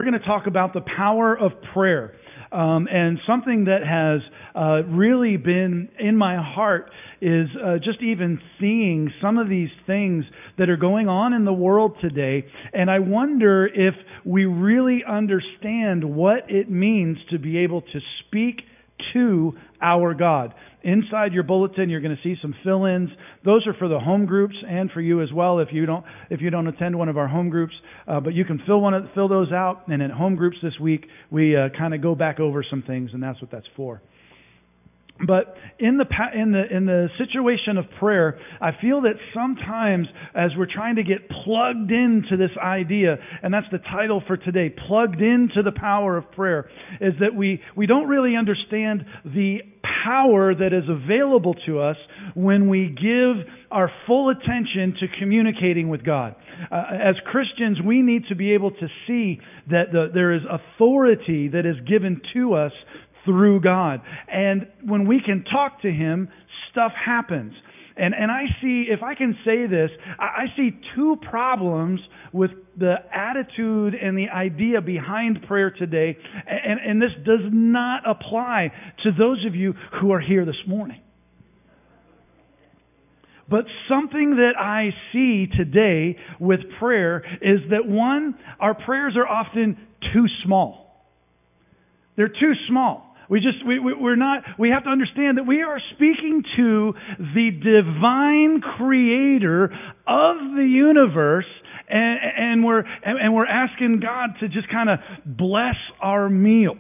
going to talk about the power of prayer. And something that has really been in my heart is just even seeing some of these things that are going on in the world today. And I wonder if we really understand what it means to be able to speak to our God. Inside your bulletin, you're going to see some fill-ins. Those are for the home groups and for you as well if you don't attend one of our home groups. But you can fill those out. And in home groups this week, we kind of go back over some things, and that's what that's for. But in the situation of prayer, I feel that sometimes as we're trying to get plugged into this idea, and that's the title for today, plugged into the power of prayer, is that we don't really understand the power that is available to us when we give our full attention to communicating with God. As Christians, we need to be able to see that there is authority that is given to us through God. And when we can talk to Him, stuff happens. And I see, if I can say this, I see two problems with the attitude and the idea behind prayer today. And this does not apply to those of you who are here this morning. But something that I see today with prayer is that, one, our prayers are often too small. They're too small. We have to understand that we are speaking to the divine creator of the universe, and we're asking God to just kind of bless our meal.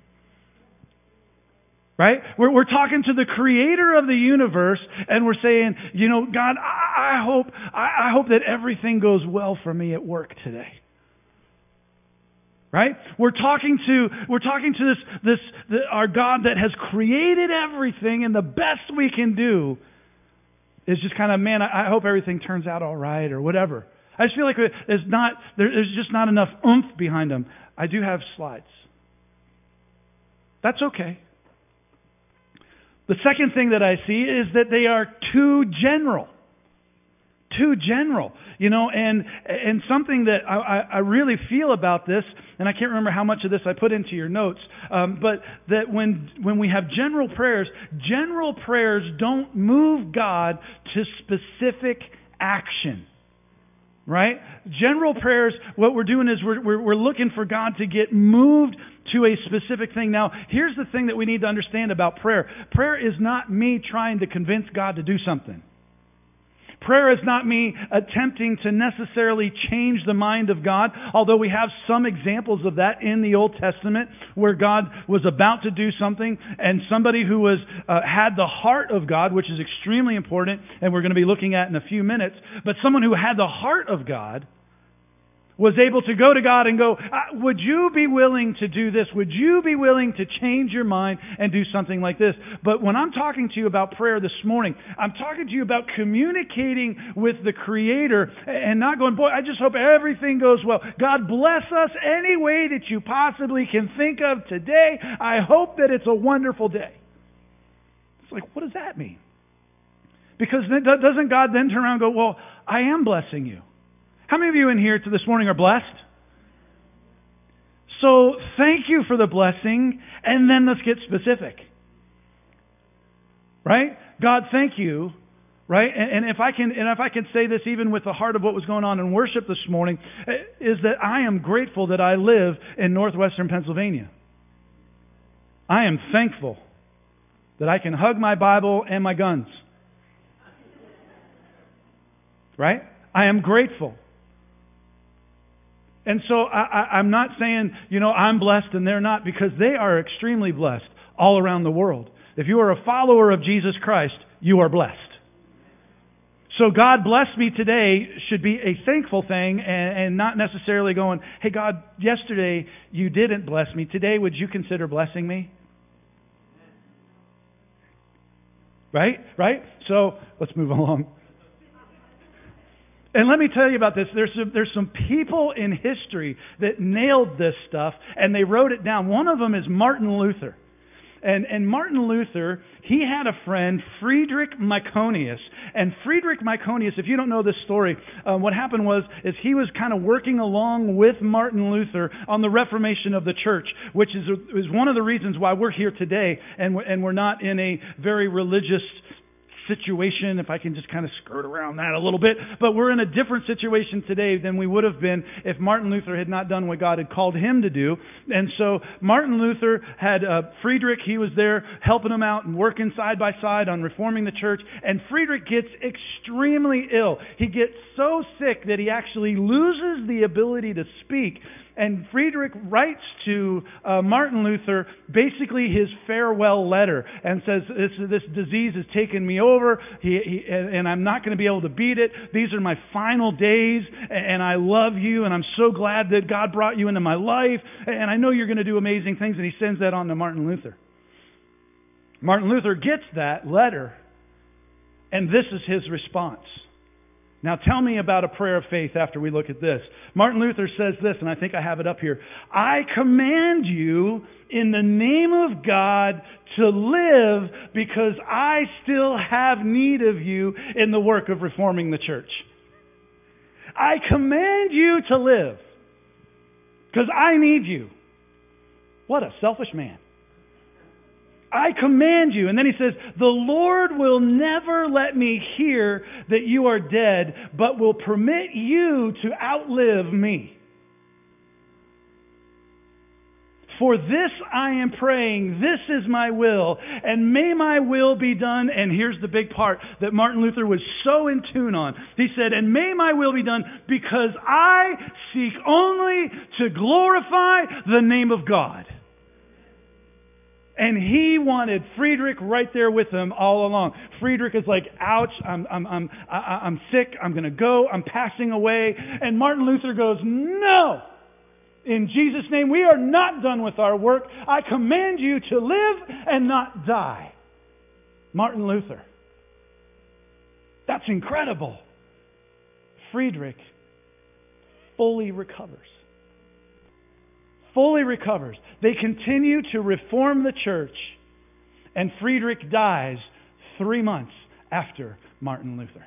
Right? We're talking to the creator of the universe, and we're saying, God, I hope that everything goes well for me at work today. Right? We're talking to our God that has created everything, and the best we can do is just kind of, man, I hope everything turns out all right or whatever. I just feel like there's just not enough oomph behind them. I do have slides. That's okay. The second thing that I see is that they are too general. Too general, and something that I really feel about this, and I can't remember how much of this I put into your notes, but that when we have general prayers don't move God to specific action. Right? General prayers, what we're doing is we're looking for God to get moved to a specific thing. Now, here's the thing that we need to understand about prayer. Prayer is not me trying to convince God to do something. Prayer is not me attempting to necessarily change the mind of God, although we have some examples of that in the Old Testament where God was about to do something and somebody who had the heart of God, which is extremely important and we're going to be looking at in a few minutes, but someone who had the heart of God was able to go to God and go, would you be willing to do this? Would you be willing to change your mind and do something like this? But when I'm talking to you about prayer this morning, I'm talking to you about communicating with the Creator and not going, boy, I just hope everything goes well. God bless us any way that you possibly can think of today. I hope that it's a wonderful day. It's like, what does that mean? Because doesn't God then turn around and go, well, I am blessing you. How many of you in here this morning are blessed? So thank you for the blessing, and then let's get specific. Right? God, thank you. Right? And if I can say this even with the heart of what was going on in worship this morning, is that I am grateful that I live in northwestern Pennsylvania. I am thankful that I can hug my Bible and my guns. Right? I am grateful. And so I'm not saying, I'm blessed and they're not, because they are extremely blessed all around the world. If you are a follower of Jesus Christ, you are blessed. So God bless me today should be a thankful thing and not necessarily going, hey God, yesterday you didn't bless me. Today would you consider blessing me? Right? So let's move along. And let me tell you about this. There's some people in history that nailed this stuff, and they wrote it down. One of them is Martin Luther. And Martin Luther, he had a friend, Friedrich Myconius. And Friedrich Myconius, if you don't know this story, what happened is he was kind of working along with Martin Luther on the Reformation of the church, which is one of the reasons why we're here today and we're not in a very religious situation, if I can just kind of skirt around that a little bit. But we're in a different situation today than we would have been if Martin Luther had not done what God had called him to do. And so Martin Luther had Friedrich, he was there helping him out and working side by side on reforming the church. And Friedrich gets extremely ill. He gets so sick that he actually loses the ability to speak. And Friedrich writes to Martin Luther basically his farewell letter and says, this disease has taken me over and I'm not going to be able to beat it. These are my final days and I love you and I'm so glad that God brought you into my life and I know you're going to do amazing things. And he sends that on to Martin Luther. Martin Luther gets that letter and this is his response. Now tell me about a prayer of faith after we look at this. Martin Luther says this, and I think I have it up here. I command you in the name of God to live because I still have need of you in the work of reforming the church. I command you to live because I need you. What a selfish man. I command you. And then he says, the Lord will never let me hear that you are dead, but will permit you to outlive me. For this I am praying, this is my will, and may my will be done. And here's the big part that Martin Luther was so in tune on. He said, and may my will be done because I seek only to glorify the name of God. And he wanted Friedrich right there with him all along. Friedrich is like, ouch, I'm sick, I'm going to go, I'm passing away. And Martin Luther goes, no! In Jesus' name, we are not done with our work. I command you to live and not die. Martin Luther. That's incredible. Friedrich fully recovers. Fully recovers. They continue to reform the church, and Friedrich dies 3 months after Martin Luther.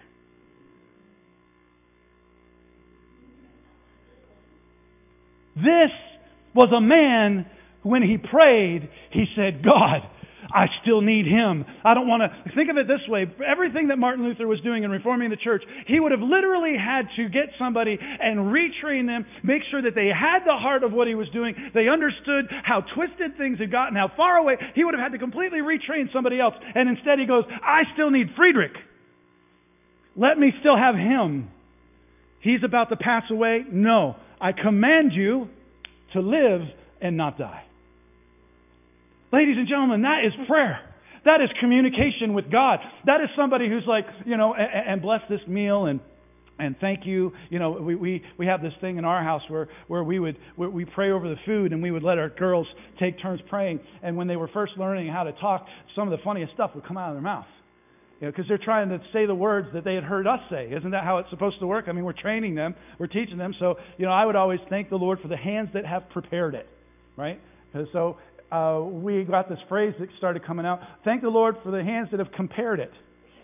This was a man, when he prayed, he said, God, I still need him. I don't want to... Think of it this way. Everything that Martin Luther was doing in reforming the church, he would have literally had to get somebody and retrain them, make sure that they had the heart of what he was doing. They understood how twisted things had gotten, how far away. He would have had to completely retrain somebody else. And instead he goes, I still need Friedrich. Let me still have him. He's about to pass away. No. I command you to live and not die. Ladies and gentlemen, that is prayer. That is communication with God. That is somebody who's like, and bless this meal and thank you. We have this thing in our house where we pray over the food and we would let our girls take turns praying. And when they were first learning how to talk, some of the funniest stuff would come out of their mouth. Because they're trying to say the words that they had heard us say. Isn't that how it's supposed to work? I mean, we're training them. We're teaching them. So, I would always thank the Lord for the hands that have prepared it. Right? So, we got this phrase that started coming out. Thank the Lord for the hands that have compared it.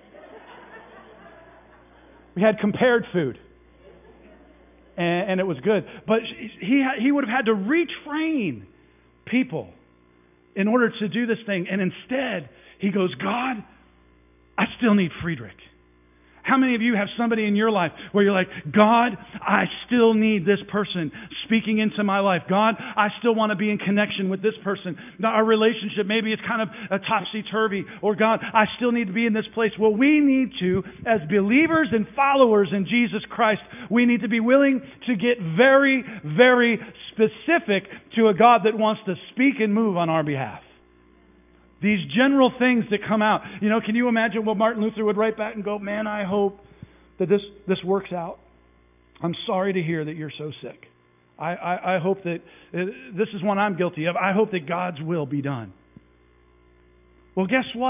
We had compared food. And it was good. But he would have had to retrain people in order to do this thing. And instead, he goes, God, I still need Friedrich. How many of you have somebody in your life where you're like, God, I still need this person speaking into my life. God, I still want to be in connection with this person. Now, our relationship, maybe it's kind of a topsy-turvy. Or God, I still need to be in this place. Well, we need to, as believers and followers in Jesus Christ, we need to be willing to get very, very specific to a God that wants to speak and move on our behalf. These general things that come out. Can you imagine what Martin Luther would write back and go, man, I hope that this works out. I'm sorry to hear that you're so sick. I hope that this is one I'm guilty of. I hope that God's will be done. Well, guess what?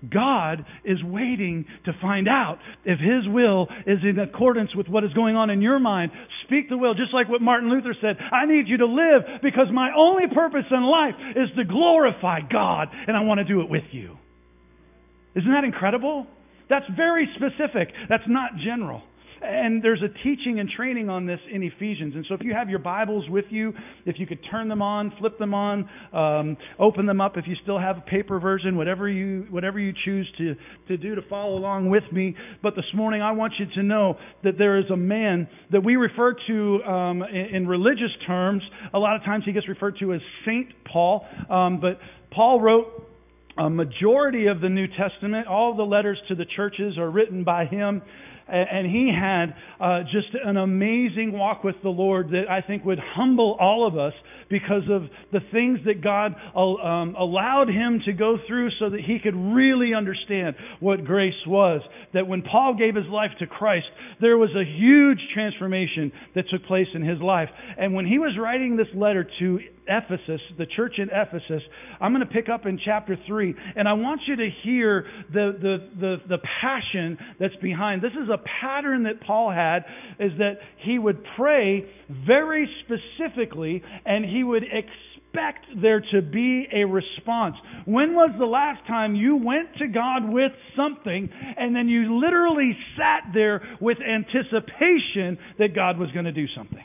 God is waiting to find out if His will is in accordance with what is going on in your mind. Speak the will, just like what Martin Luther said. I need you to live because my only purpose in life is to glorify God, and I want to do it with you. Isn't that incredible? That's very specific. That's not general. And there's a teaching and training on this in Ephesians. And so if you have your Bibles with you, if you could turn them on, flip them on, open them up if you still have a paper version, whatever you choose to do to follow along with me. But this morning I want you to know that there is a man that we refer to in religious terms. A lot of times he gets referred to as Saint Paul. But Paul wrote a majority of the New Testament. All the letters to the churches are written by him. And he had just an amazing walk with the Lord that I think would humble all of us because of the things that God allowed him to go through so that he could really understand what grace was. That when Paul gave his life to Christ, there was a huge transformation that took place in his life. And when he was writing this letter to Ephesus, the church in Ephesus, I'm going to pick up in chapter 3, and I want you to hear the passion that's behind. This is a pattern that Paul had, is that he would pray very specifically, and he would expect there to be a response. When was the last time you went to God with something, and then you literally sat there with anticipation that God was going to do something?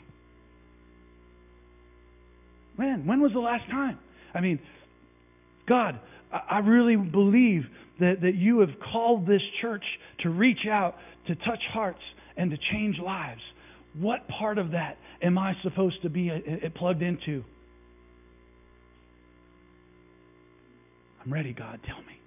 When was the last time? I mean, God, I really believe that you have called this church to reach out, to touch hearts, and to change lives. What part of that am I supposed to be plugged into? I'm ready, God, tell me.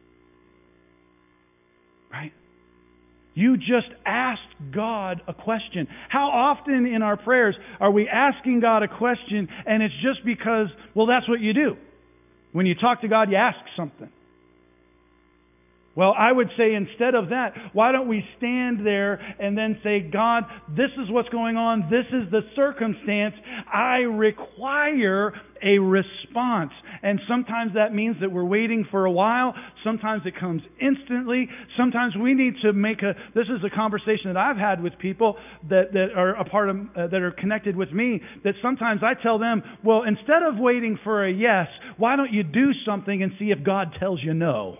Right? You just asked God a question. How often in our prayers are we asking God a question and it's just because, well, that's what you do. When you talk to God, you ask something. Well, I would say instead of that, why don't we stand there and then say, God, this is what's going on. This is the circumstance. I require a response. And sometimes that means that we're waiting for a while. Sometimes it comes instantly. Sometimes we need to this is a conversation that I've had with people that are a part of, that are connected with me, that sometimes I tell them, well, instead of waiting for a yes, why don't you do something and see if God tells you no?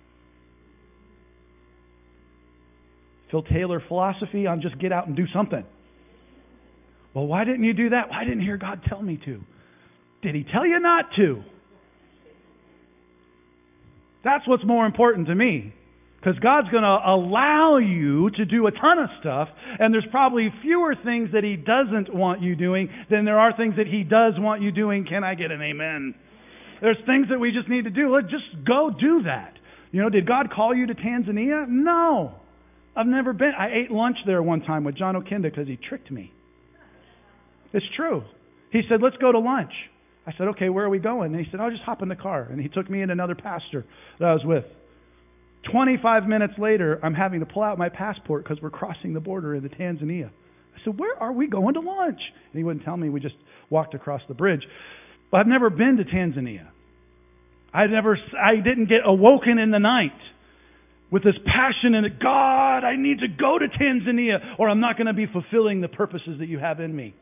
Phil Taylor philosophy on just get out and do something. Well, why didn't you do that? Well, I didn't hear God tell me to. Did He tell you not to? That's what's more important to me. Because God's going to allow you to do a ton of stuff, and there's probably fewer things that He doesn't want you doing than there are things that He does want you doing. Can I get an amen? There's things that we just need to do. Let's just go do that. Did God call you to Tanzania? No. I've never been. I ate lunch there one time with John Okinda because he tricked me. It's true. He said, let's go to lunch. I said, okay, where are we going? And he said, I'll just hop in the car. And he took me and another pastor that I was with. 25 minutes later, I'm having to pull out my passport because we're crossing the border into Tanzania. I said, where are we going to lunch? And he wouldn't tell me. We just walked across the bridge. But I've never been to Tanzania. I didn't get awoken in the night with this passion and God, I need to go to Tanzania or I'm not going to be fulfilling the purposes that you have in me.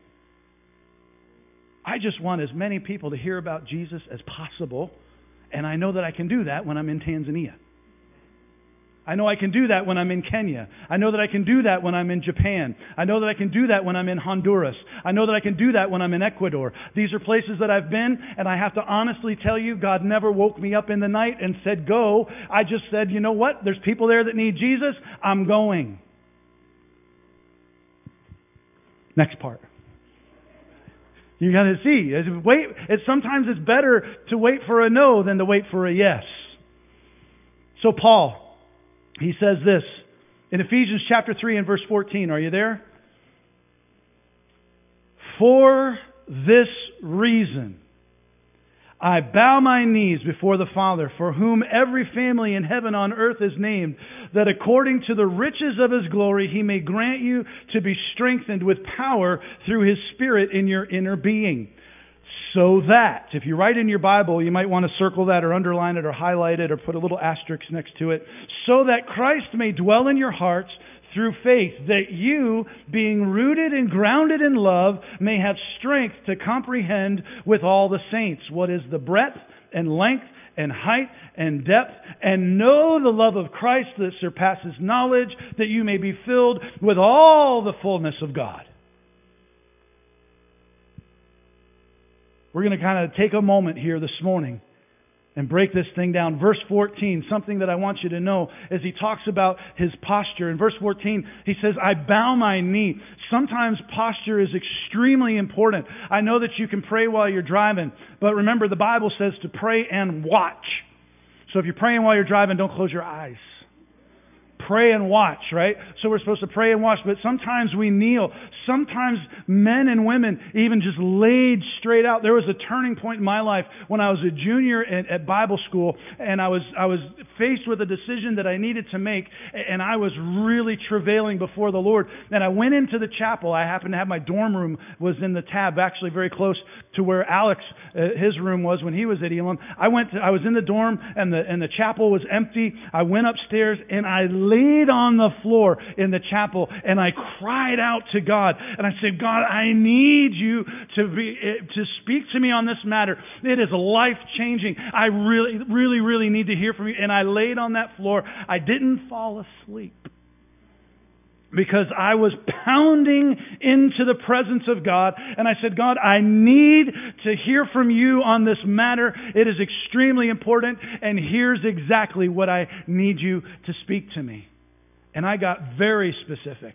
I just want as many people to hear about Jesus as possible, and I know that I can do that when I'm in Tanzania. I know I can do that when I'm in Kenya. I know that I can do that when I'm in Japan. I know that I can do that when I'm in Honduras. I know that I can do that when I'm in Ecuador. These are places that I've been, and I have to honestly tell you, God never woke me up in the night and said, go. I just said, you know what? There's people there that need Jesus. I'm going. Next part. You got to see. Sometimes it's better to wait for a no than to wait for a yes. So Paul, he says this in Ephesians chapter 3 and verse 14. Are you there? For this reason, I bow my knees before the Father, for whom every family in heaven on earth is named, that according to the riches of His glory, He may grant you to be strengthened with power through His Spirit in your inner being, So that, if you write in your Bible, you might want to circle that or underline it or highlight it or put a little asterisk next to it. So that Christ may dwell in your hearts through faith, that you, being rooted and grounded in love, may have strength to comprehend with all the saints what is the breadth and length and height and depth, and know the love of Christ that surpasses knowledge, that you may be filled with all the fullness of God. We're going to kind of take a moment here this morning and break this thing down. Verse 14, something that I want you to know as he talks about his posture. In verse 14, he says, I bow my knee. Sometimes posture is extremely important. I know that you can pray while you're driving, but remember the Bible says to pray and watch. So if you're praying while you're driving, don't close your eyes. Pray and watch, right? So we're supposed to pray and watch, but sometimes we kneel. Sometimes men and women even just laid straight out. There was a turning point in my life when I was a junior at Bible school, and I was faced with a decision that I needed to make, and I was really travailing before the Lord. And I went into the chapel. I happened to have my dorm room was in the tab, actually very close to where Alex, his room was when he was at Elam. I was in the dorm, and the chapel was empty. I went upstairs, and I laid on the floor in the chapel, and I cried out to God, and I said, God, I need you to speak to me on this matter. It is life-changing. I really need to hear from you. And I laid on that floor. I didn't fall asleep because I was pounding into the presence of God, and I said, God, I need to hear from you on this matter. It is extremely important, and here's exactly what I need you to speak to me. And I got very specific.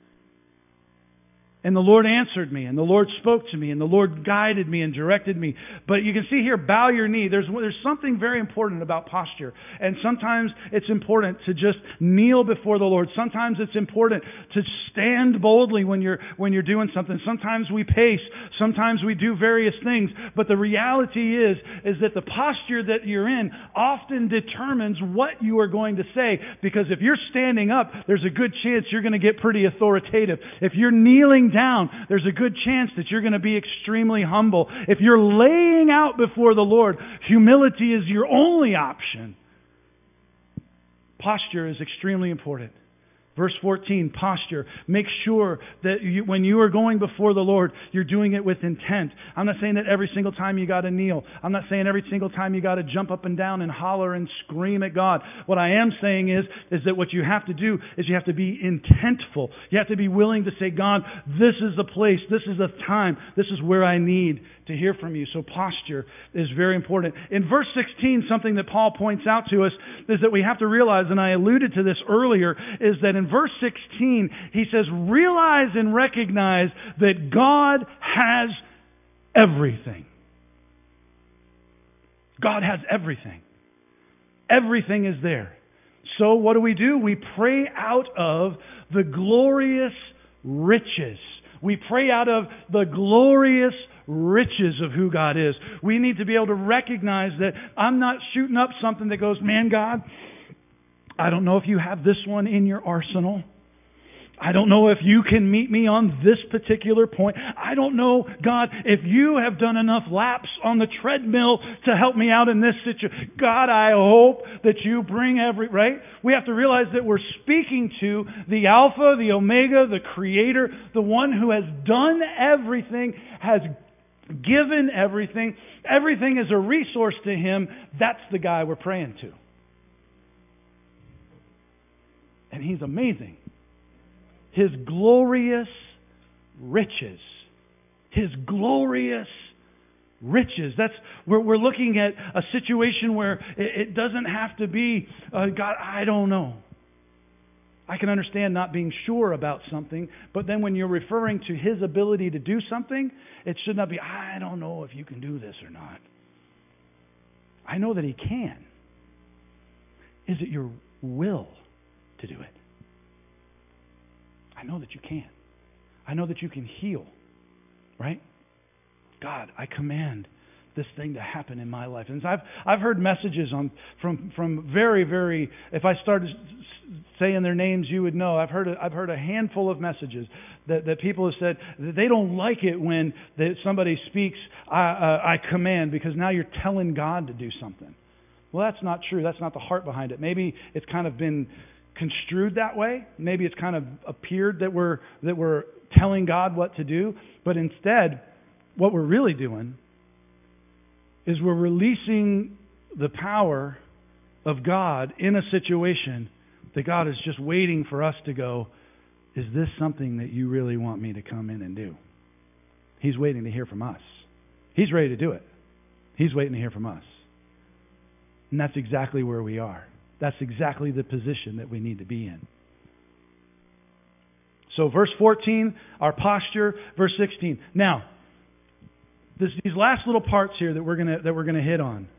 And the Lord answered me, and the Lord spoke to me, and the Lord guided me and directed me. But you can see here, bow your knee. There's something very important about posture. And sometimes it's important to just kneel before the Lord. Sometimes it's important to stand boldly when you're doing something. Sometimes we pace. Sometimes we do various things. But the reality is that the posture that you're in often determines what you are going to say. Because if you're standing up, there's a good chance you're going to get pretty authoritative. If you're kneeling down, there's a good chance that you're going to be extremely humble. If you're laying out before the Lord, humility is your only option. Posture is extremely important. Verse 14, posture. Make sure that when you are going before the Lord, you're doing it with intent. I'm not saying that every single time you got to kneel. I'm not saying every single time you got to jump up and down and holler and scream at God. What I am saying is that what you have to do is you have to be intentful. You have to be willing to say, God, this is the place. This is the time. This is where I need to hear from you. So posture is very important. In verse 16, something that Paul points out to us is that we have to realize, and I alluded to this earlier, is that in verse 16, he says, realize and recognize that God has everything. God has everything. Everything is there. So what do? We pray out of the glorious riches. We pray out of the glorious riches of who God is. We need to be able to recognize that I'm not shooting up something that goes, man, God, I don't know if you have this one in your arsenal. I don't know if you can meet me on this particular point. I don't know, God, if you have done enough laps on the treadmill to help me out in this situation. God, I hope that you bring right? We have to realize that we're speaking to the Alpha, the Omega, the Creator, the one who has done everything, has given everything. Everything is a resource to Him. That's the guy we're praying to. And He's amazing. His glorious riches. His glorious riches. That's where we're looking at a situation where it doesn't have to be, God, I don't know. I can understand not being sure about something, but then when you're referring to His ability to do something, it should not be, I don't know if you can do this or not. I know that He can. Is it your will to do it? I know that you can. I know that you can heal, right? God, I command this thing to happen in my life. And I've heard messages from very, very, if I started saying their names, you would know. I've heard a handful of messages that people have said that they don't like it when somebody speaks, I command, because now you're telling God to do something. Well, that's not true. That's not the heart behind it. Maybe it's kind of been construed that way. Maybe it's kind of appeared that we're telling God what to do. But instead, what we're really doing is we're releasing the power of God in a situation that God is just waiting for us to go, is this something that you really want me to come in and do? He's waiting to hear from us. He's ready to do it. He's waiting to hear from us. And that's exactly where we are. That's exactly the position that we need to be in. So verse 14, our posture. Verse 16. Now, these last little parts here that we're gonna hit on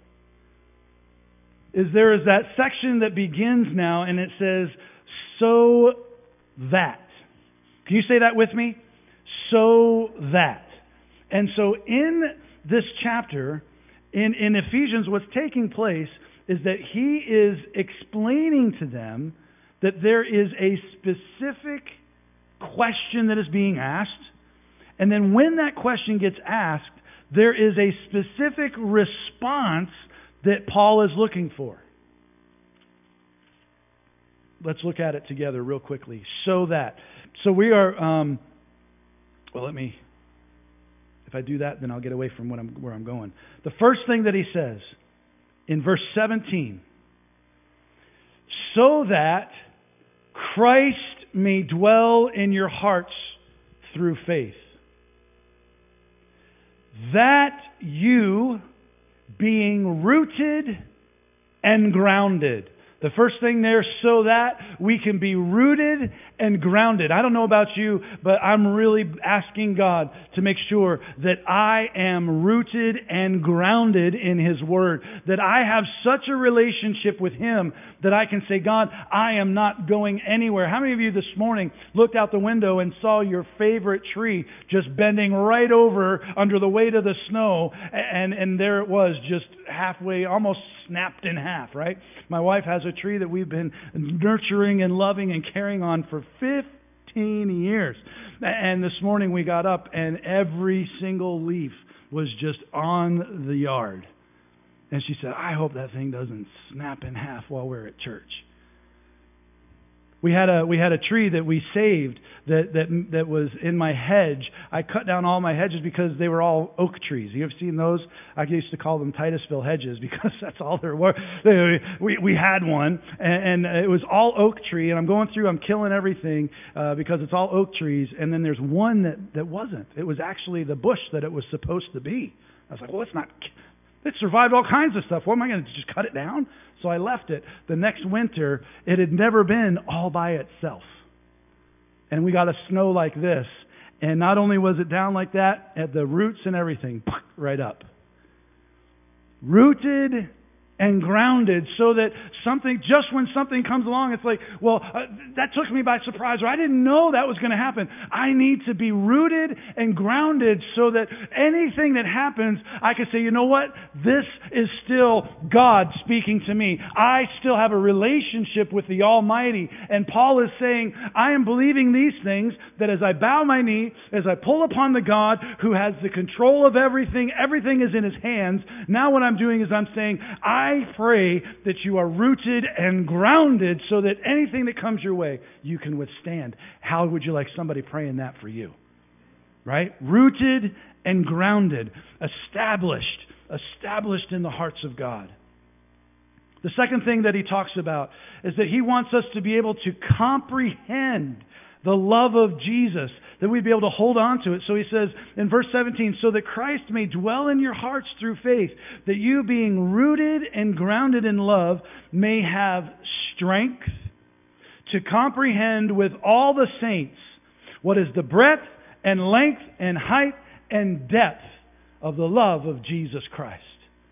there is that section that begins now, and it says, so that. Can you say that with me? So that. And so in this chapter, in Ephesians, what's taking place is that he is explaining to them that there is a specific question that is being asked, and then when that question gets asked, there is a specific response that Paul is looking for. Let's look at it together real quickly. So we are, if I do that, then I'll get away from where I'm going. The first thing that he says in verse 17, so that Christ may dwell in your hearts through faith, that you, being rooted and grounded. The first thing there, so that we can be rooted and grounded. I don't know about you, but I'm really asking God to make sure that I am rooted and grounded in His Word. That I have such a relationship with Him that I can say, God, I am not going anywhere. How many of you this morning looked out the window and saw your favorite tree just bending right over under the weight of the snow, and there it was, just halfway, almost snapped in half, right? My wife has a tree that we've been nurturing and loving and caring on for 15 years. And this morning we got up and every single leaf was just on the yard. And she said, I hope that thing doesn't snap in half while we're at church. We had a tree that we saved that was in my hedge. I cut down all my hedges because they were all oak trees. You ever seen those? I used to call them Titusville hedges because that's all there were. We had one, and it was all oak tree. And I'm killing everything because it's all oak trees. And then there's one that wasn't. It was actually the bush that it was supposed to be. I was like, well, it survived all kinds of stuff. What am I going to just cut it down? So I left it. The next winter, it had never been all by itself. And we got a snow like this. And not only was it down like that, at the roots and everything, right up. Rooted and grounded, so that just when something comes along, it's like, well, that took me by surprise, or I didn't know that was going to happen. I need to be rooted and grounded so that anything that happens, I can say, you know what? This is still God speaking to me. I still have a relationship with the Almighty. And Paul is saying, I am believing these things, that as I bow my knee, as I pull upon the God who has the control of everything is in His hands. Now what I'm doing is I'm saying, I pray that you are rooted and grounded so that anything that comes your way, you can withstand. How would you like somebody praying that for you? Right? Rooted and grounded, established in the hearts of God. The second thing that he talks about is that he wants us to be able to comprehend the love of Jesus, that we'd be able to hold on to it. So he says in verse 17, so that Christ may dwell in your hearts through faith, that you being rooted and grounded in love may have strength to comprehend with all the saints what is the breadth and length and height and depth of the love of Jesus Christ.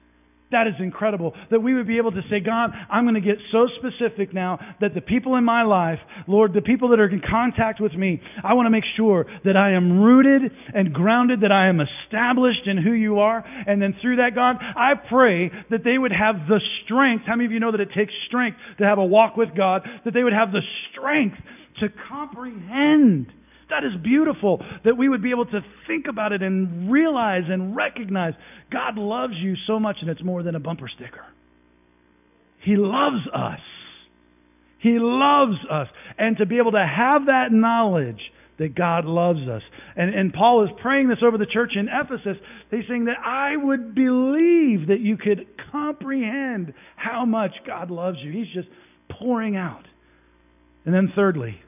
That is incredible. That we would be able to say, God, I'm going to get so specific now that the people in my life, Lord, the people that are in contact with me, I want to make sure that I am rooted and grounded, that I am established in who you are. And then through that, God, I pray that they would have the strength. How many of you know that it takes strength to have a walk with God? That they would have the strength to comprehend. That is beautiful, that we would be able to think about it and realize and recognize God loves you so much, and it's more than a bumper sticker. He loves us. He loves us. And to be able to have that knowledge that God loves us. And Paul is praying this over the church in Ephesus. He's saying that I would believe that you could comprehend how much God loves you. He's just pouring out. And then thirdly,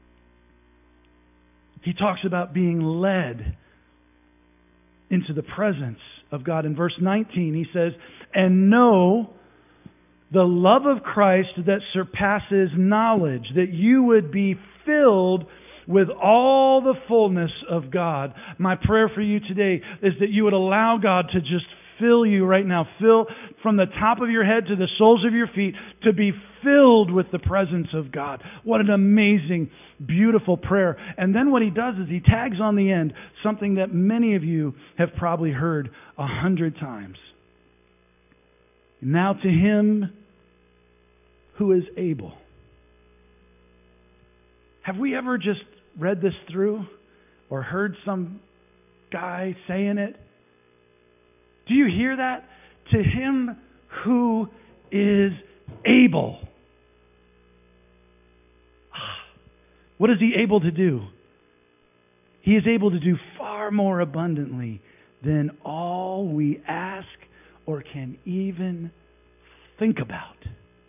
he talks about being led into the presence of God. In verse 19, he says, and know the love of Christ that surpasses knowledge, that you would be filled with all the fullness of God. My prayer for you today is that you would allow God to just fill you right now. Fill from the top of your head to the soles of your feet, to be filled with the presence of God. What an amazing, beautiful prayer. And then what he does is he tags on the end something that many of you have probably heard 100 times. Now to him who is able. Have we ever just read this through or heard some guy saying it? Do you hear that? To him who is able. What is he able to do? He is able to do far more abundantly than all we ask or can even think about.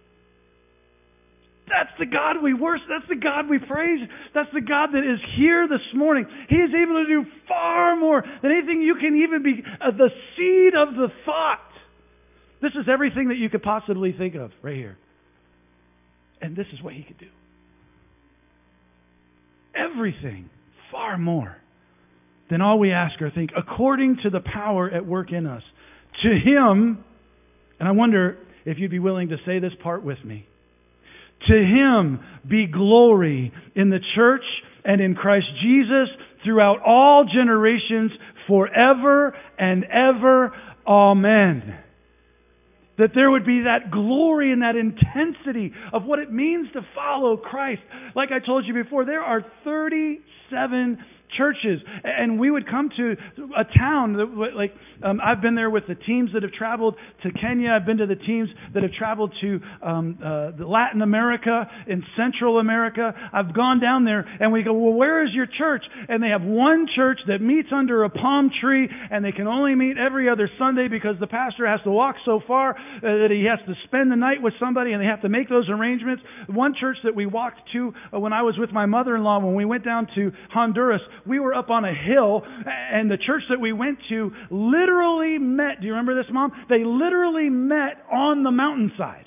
That's the God we worship. That's the God we praise. That's the God that is here this morning. He is able to do far more than anything you can even be, the seed of the thought. This is everything that you could possibly think of right here. And this is what he could do. Everything far more than all we ask or think, according to the power at work in us. To him, and I wonder if you'd be willing to say this part with me. To him be glory in the church and in Christ Jesus throughout all generations, forever and ever. Amen. That there would be that glory and that intensity of what it means to follow Christ. Like I told you before, there are 37 churches, and we would come to a town that, I've been there with the teams that have traveled to Kenya. I've been to the teams that have traveled to Latin America and Central America. I've gone down there, and we go, well, where is your church? And they have one church that meets under a palm tree, and they can only meet every other Sunday because the pastor has to walk so far that he has to spend the night with somebody, and they have to make those arrangements. One church that we walked to when I was with my mother-in-law, when we went down to Honduras, we were up on a hill, and the church that we went to literally met. Do you remember this, Mom? They literally met on the mountainside.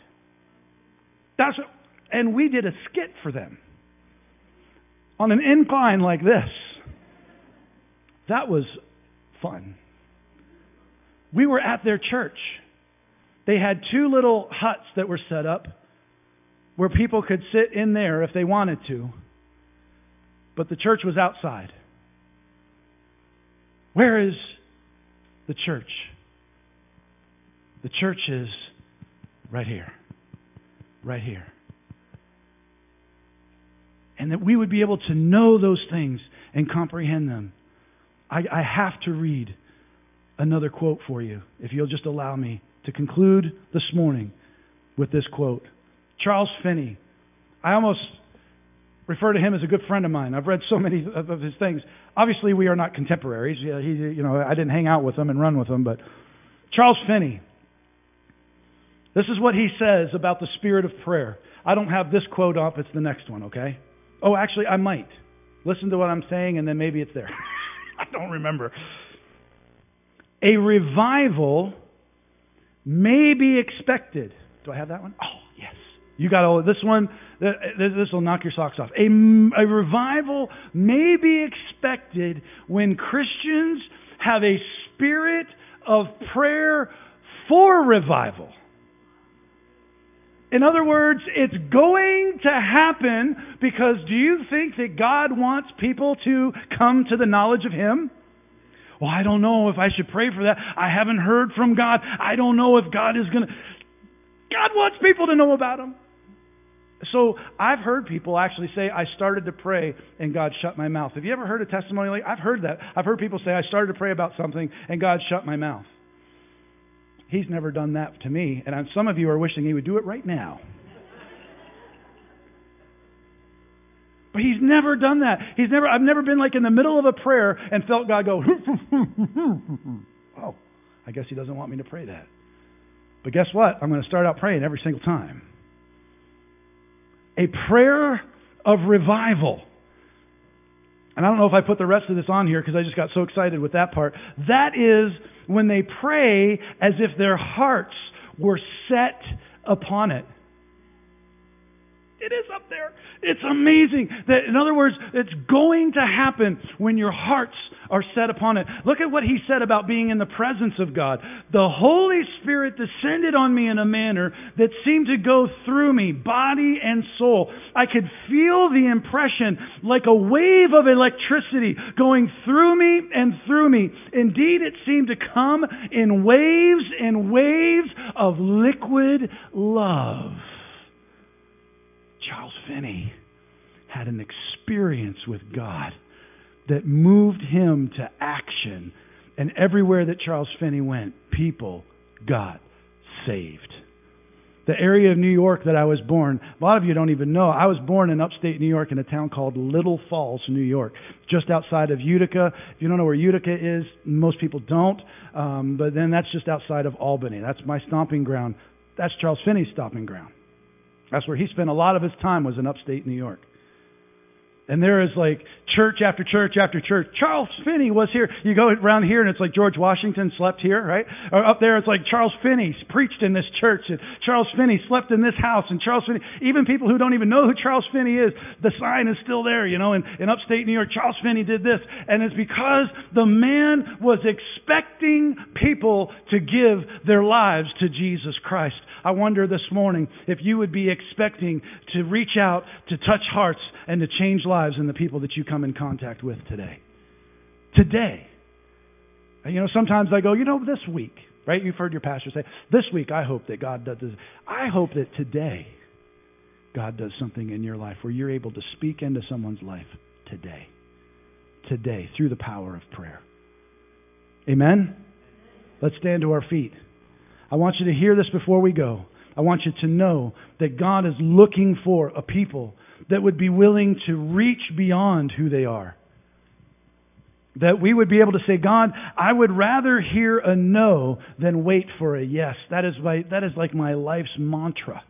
And we did a skit for them on an incline like this. That was fun. We were at their church. They had two little huts that were set up where people could sit in there if they wanted to. But the church was outside. Where is the church? The church is right here. Right here. And that we would be able to know those things and comprehend them. I have to read another quote for you, if you'll just allow me to conclude this morning with this quote. Charles Finney. I almost refer to him as a good friend of mine. I've read so many of his things. Obviously, we are not contemporaries. I didn't hang out with him and run with him, but Charles Finney. This is what he says about the spirit of prayer. I don't have this quote up. It's the next one, okay? Oh, actually, I might. Listen to what I'm saying, and then maybe it's there. I don't remember. A revival may be expected. Do I have that one? Oh, yes. You got all this one. This will knock your socks off. A revival may be expected when Christians have a spirit of prayer for revival. In other words, it's going to happen because do you think that God wants people to come to the knowledge of Him? Well, I don't know if I should pray for that. I haven't heard from God. I don't know if God is going to... God wants people to know about Him. So I've heard people actually say, I started to pray and God shut my mouth. Have you ever heard a testimony like that? I've heard that. I've heard people say, I started to pray about something and God shut my mouth. He's never done that to me. And some of you are wishing He would do it right now. But He's never done that. I've never been like in the middle of a prayer and felt God go, oh, I guess He doesn't want me to pray that. But guess what? I'm going to start out praying every single time. A prayer of revival. And I don't know if I put the rest of this on here because I just got so excited with that part. That is when they pray as if their hearts were set upon it. It is up there. It's amazing. That, in other words, it's going to happen when your hearts are set upon it. Look at what he said about being in the presence of God. The Holy Spirit descended on me in a manner that seemed to go through me, body and soul. I could feel the impression like a wave of electricity going through me and through me. Indeed, it seemed to come in waves and waves of liquid love. Charles Finney had an experience with God that moved him to action. And everywhere that Charles Finney went, people got saved. The area of New York that I was born, a lot of you don't even know, I was born in upstate New York in a town called Little Falls, New York, just outside of Utica. If you don't know where Utica is, most people don't. But then that's just outside of Albany. That's my stomping ground. That's Charles Finney's stomping ground. That's where he spent a lot of his time, was in upstate New York. And there is like church after church after church. Charles Finney was here. You go around here and it's like George Washington slept here, right? Or up there it's like Charles Finney preached in this church. And Charles Finney slept in this house. And Charles Finney, even people who don't even know who Charles Finney is, the sign is still there, in upstate New York. Charles Finney did this. And it's because the man was expecting people to give their lives to Jesus Christ. I wonder this morning if you would be expecting to reach out, to touch hearts, and to change lives in the people that you come in contact with today. Today. Sometimes I go, this week, right? You've heard your pastor say, this week I hope that God does this. I hope that today God does something in your life where you're able to speak into someone's life today. Today, through the power of prayer. Amen? Let's stand to our feet. I want you to hear this before we go. I want you to know that God is looking for a people that would be willing to reach beyond who they are. That we would be able to say, God, I would rather hear a no than wait for a yes. That is like my life's mantra.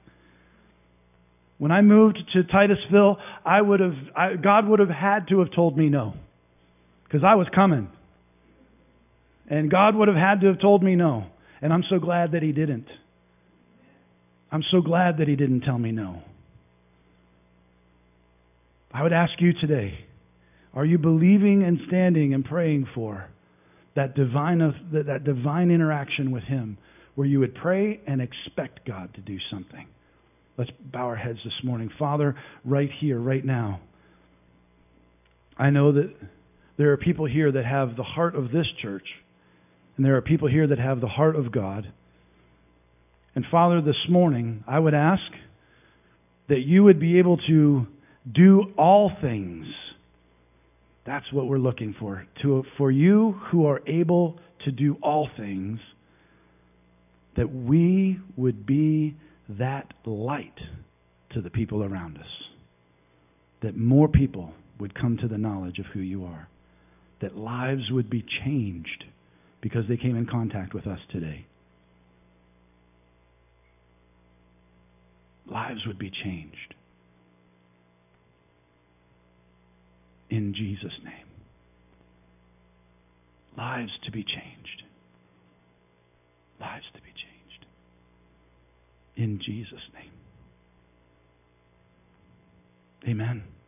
When I moved to Titusville, God would have had to have told me no. Because I was coming. And God would have had to have told me no. And I'm so glad that He didn't. I'm so glad that He didn't tell me no. I would ask you today, are you believing and standing and praying for that divine interaction with Him where you would pray and expect God to do something? Let's bow our heads this morning. Father, right here, right now, I know that there are people here that have the heart of this church. And there are people here that have the heart of God. And Father, this morning, I would ask that you would be able to do all things. That's what we're looking for. For you who are able to do all things, that we would be that light to the people around us. That more people would come to the knowledge of who you are. That lives would be changed because they came in contact with us today. Lives would be changed. In Jesus' name. Lives to be changed. Lives to be changed. In Jesus' name. Amen.